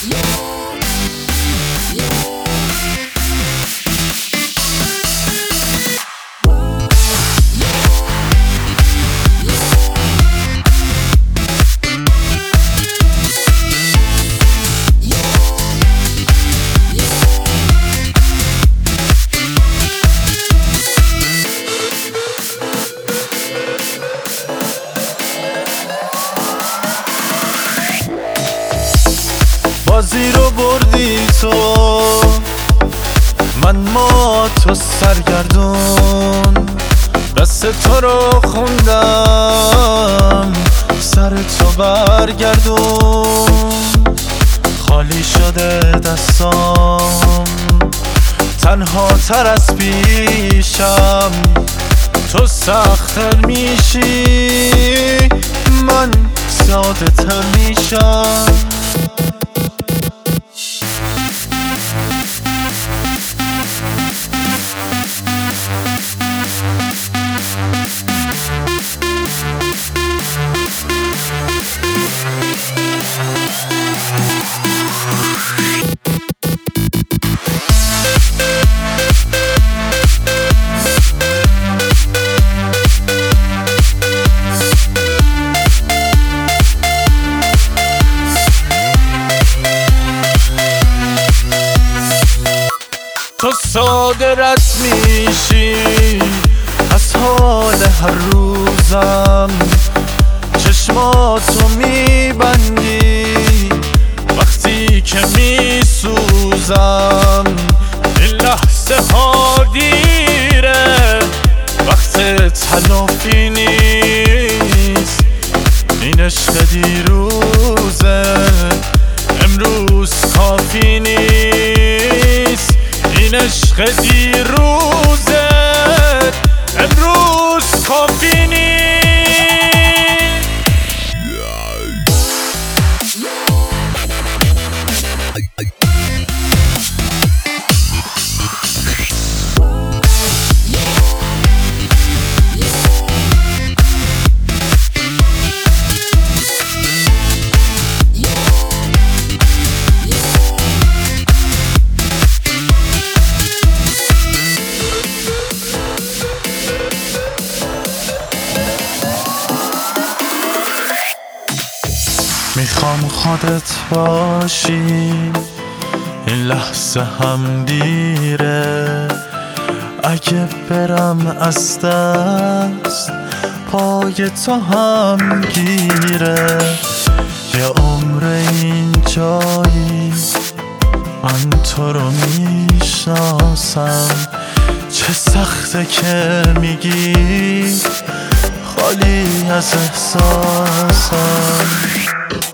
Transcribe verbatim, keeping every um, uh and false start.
بازی رو بردی تو، من ما تو سرگردون، دست تو رو خوندم سر تو برگردون. خالی شده دستام تنها تر از پیشم، تو سخت‌تر میشی من ساده تر میشم. تو ساده رد میشی از حال هر روزم، چشماتو میبندی وقتی که میسوزم. این لحظه ها دیره وقت تلافی نیست، این عشق دیروزه امروز کافی نیست. این عشق دیروزه امروز کافی نیست. میخوام خودت باشی، این لحظه هم دیره. اگه برم از دست پای تو هم گیره. یه عمر این جایی من تو رو میشناسم، چه سخته که میگی خالی از احساسم.